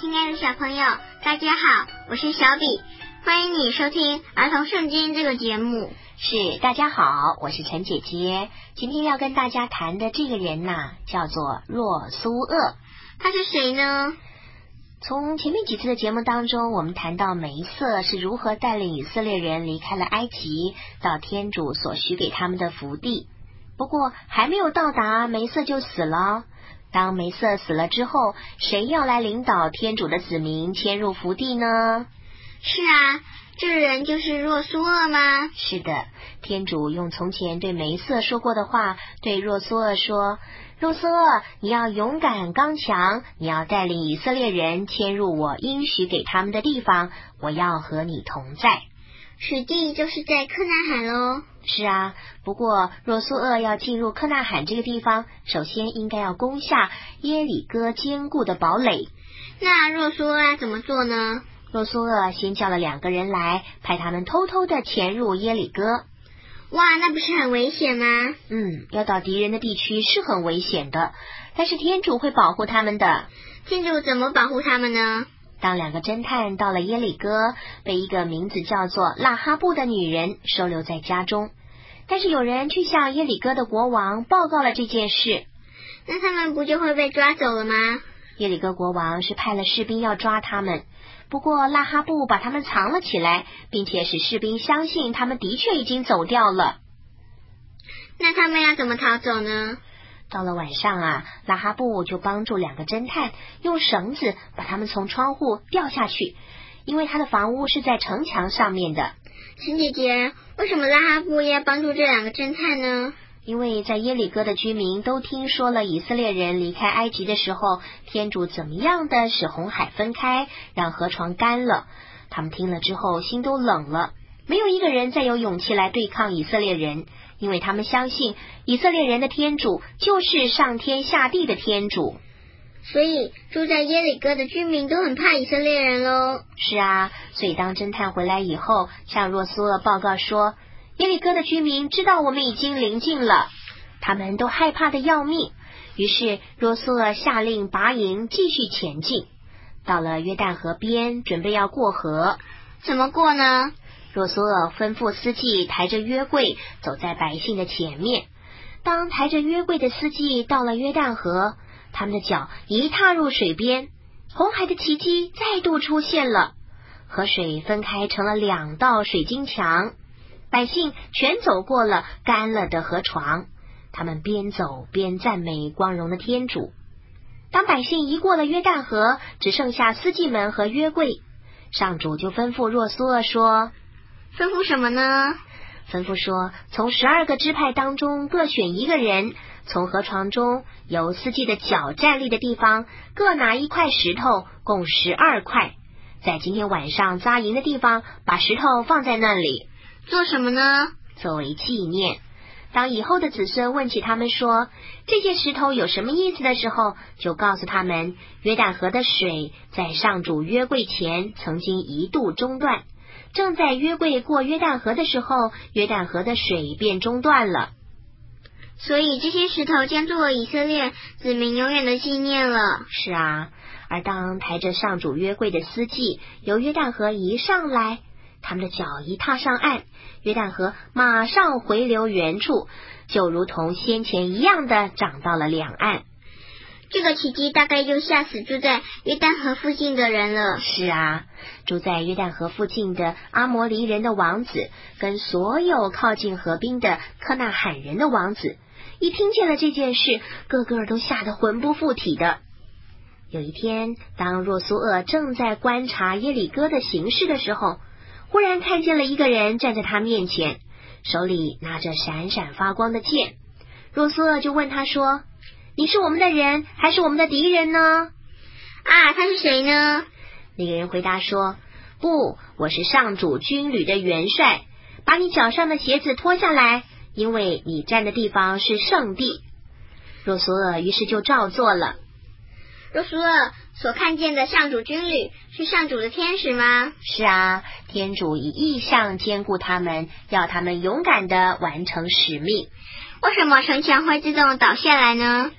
亲爱的小朋友，大家好，我是小比，欢迎你收听儿童圣经这个节目。 是，大家好，我是陈姐姐。今天要跟大家谈的这个人叫做若苏厄。 他是谁呢？ 从前面几次的节目当中，我们谈到梅瑟是如何带领以色列人离开了埃及，到天主所许给他们的福地。不过还没有到达，梅瑟就死了。当梅瑟死了之后，谁要来领导天主的子民迁入福地呢？ 是啊，这个人就是若苏厄吗？ 是的，天主用从前对梅瑟说过的话对若苏厄说，若苏厄，你要勇敢刚强，你要带领以色列人迁入我应许给他们的地方，我要和你同在。 属地就是在克纳罕咯。 是啊，不过若苏厄要进入克纳罕这个地方，首先应该要攻下耶里哥坚固的堡垒。 那若苏厄要怎么做呢？ 若苏厄先叫了2个人来，派他们偷偷的潜入耶里哥。 哇，那不是很危险吗？ 要到敌人的地区是很危险的，但是天主会保护他们的。 天主怎么保护他们呢？ 当2个侦探到了耶里哥，被一个名字叫做拉哈布的女人收留在家中。但是有人去向耶里哥的国王报告了这件事， 那他们不就会被抓走了吗？ 耶里哥国王是派了士兵要抓他们，不过拉哈布把他们藏了起来，并且使士兵相信他们的确已经走掉了。 那他们要怎么逃走呢？ 到了晚上拉哈布就帮助2个侦探用绳子把他们从窗户吊下去，因为他的房屋是在城墙上面的。 陈姐姐，为什么拉哈布要帮助这2个侦探呢？ 因为在耶里哥的居民都听说了以色列人离开埃及的时候，天主怎么样的使红海分开，让河床干了。他们听了之后心都冷了，没有一个人再有勇气来对抗以色列人，因为他们相信以色列人的天主就是上天下地的天主。 所以住在耶里哥的居民都很怕以色列人咯。 是啊，所以当侦探回来以后，向若苏厄报告说，耶里哥的居民知道我们已经临近了，他们都害怕的要命。于是若苏厄下令拔营继续前进，到了约旦河边，准备要过河。 怎么过呢？ 若苏厄吩咐司机抬着约柜走在百姓的前面。当抬着约柜的司机到了约旦河，他们的脚一踏入水边，红海的奇迹再度出现了，河水分开成了2道水晶墙，百姓全走过了干了的河床，他们边走边赞美光荣的天主。当百姓一过了约旦河，只剩下司机们和约柜，上主就吩咐若苏厄说， 吩咐什么呢？ 吩咐说，从12个支派当中各选1个人，从河床中由司机的脚站立的地方各拿1块石头，共12块，在今天晚上扎营的地方把石头放在那里。 做什么呢？ 作为纪念。当以后的子孙问起他们说这些石头有什么意思的时候，就告诉他们，约旦河的水在上主约柜前曾经1度中断，正在约柜过约旦河的时候，约旦河的水便中断了。 所以这些石头将作为以色列子民永远的纪念了。 是啊，而当抬着上主约柜的司机由约旦河一上来，他们的脚一踏上岸，约旦河马上回流原处，就如同先前一样的涨到了两岸。 这个奇迹大概就吓死住在约旦河附近的人了。 是啊，住在约旦河附近的阿摩黎人的王子跟所有靠近河滨的科纳罕人的王子，一听见了这件事，个个都吓得魂不附体的。有一天，当若苏厄正在观察耶里哥的形势的时候，忽然看见了一个人站在他面前，手里拿着闪闪发光的剑。若苏厄就问他说，你是我们的人还是我们的敌人呢？ 啊，他是谁呢？ 那个人回答说，不，我是上主军旅的元帅，把你脚上的鞋子脱下来，因为你站的地方是圣地。若苏厄于是就照做了。 若苏厄所看见的上主军旅是上主的天使吗？ 是啊，天主以异象兼顾他们，要他们勇敢地完成使命。 为什么城墙会自动倒下来呢？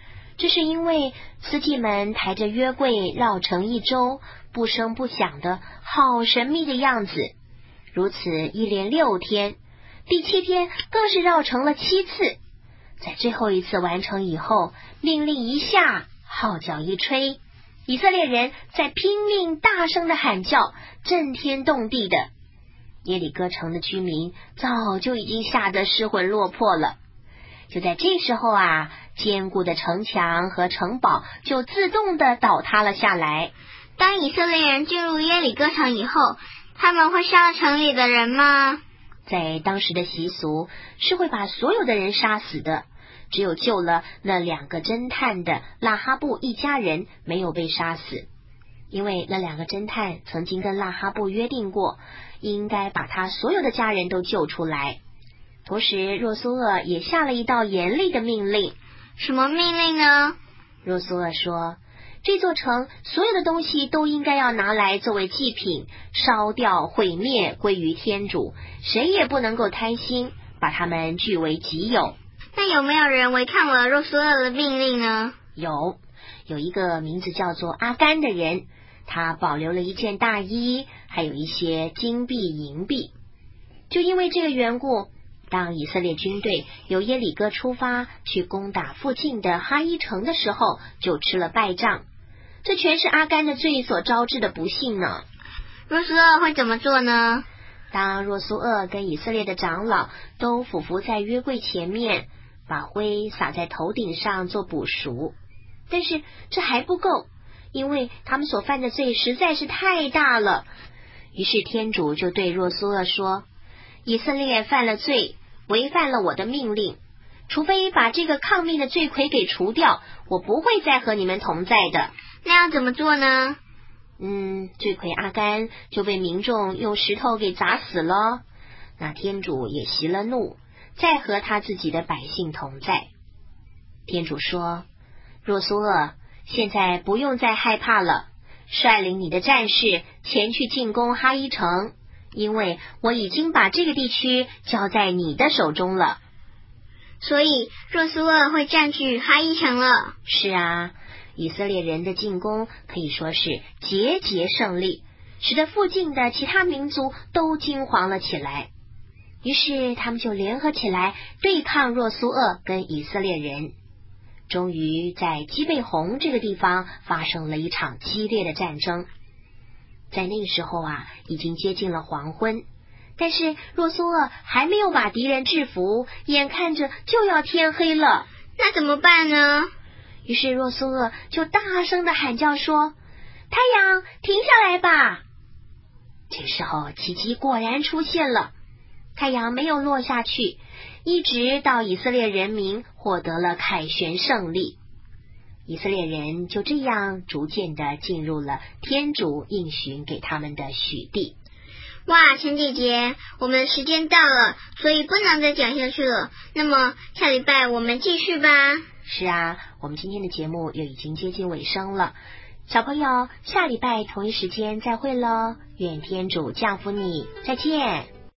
这是因为司祭们抬着约柜绕城一周，不声不响的，好神秘的样子。如此一连6天，第7天更是绕城了7次。在最后一次完成以后，命令一下，号角一吹，以色列人在拼命大声的喊叫，震天动地的。耶里哥城的居民早就已经吓得失魂落魄了。就在这时候啊，坚固的城墙和城堡就自动的倒塌了下来。 当以色列人进入耶里哥城以后，他们会杀了城里的人吗？ 在当时的习俗是会把所有的人杀死的，只有救了那2个侦探的拉哈布一家人没有被杀死，因为那2个侦探曾经跟拉哈布约定过，应该把他所有的家人都救出来。同时若苏厄也下了一道严厉的命令。 什么命令呢？ 若苏厄说，这座城所有的东西都应该要拿来作为祭品，烧掉毁灭，归于天主，谁也不能够贪心，把他们据为己有。 那有没有人违抗了若苏厄的命令呢？ 有一个名字叫做阿甘的人，他保留了一件大衣，还有一些金币银币。就因为这个缘故，当以色列军队由耶里哥出发去攻打附近的哈伊城的时候，就吃了败仗。这全是阿甘的罪所招致的不幸呢。 若苏厄会怎么做呢？ 当若苏厄跟以色列的长老都俯伏在约柜前面，把灰撒在头顶上做补赎，但是这还不够，因为他们所犯的罪实在是太大了。于是天主就对若苏厄说，以色列犯了罪，违反了我的命令，除非把这个抗命的罪魁给除掉，我不会再和你们同在的。 那要怎么做呢？ 罪魁阿甘就被民众用石头给砸死了。那天主也息了怒，再和他自己的百姓同在。天主说，若苏厄，现在不用再害怕了，率领你的战士前去进攻哈伊城，因为我已经把这个地区交在你的手中了。 所以若苏厄会占据哈伊城了。 是啊，以色列人的进攻可以说是节节胜利，使得附近的其他民族都惊惶了起来。于是他们就联合起来对抗若苏厄跟以色列人。终于在基贝红这个地方发生了一场激烈的战争。在那时候啊，已经接近了黄昏，但是若苏厄还没有把敌人制服，眼看着就要天黑了。 那怎么办呢？ 于是若苏厄就大声的喊叫说，太阳停下来吧。这时候奇迹果然出现了，太阳没有落下去，一直到以色列人民获得了凯旋胜利。以色列人就这样逐渐的进入了天主应许给他们的许地。 哇，陈姐姐，我们的时间到了，所以不能再讲下去了。那么下礼拜我们继续吧。 是啊，我们今天的节目又已经接近尾声了。小朋友，下礼拜同一时间再会咯，愿天主降福你，再见。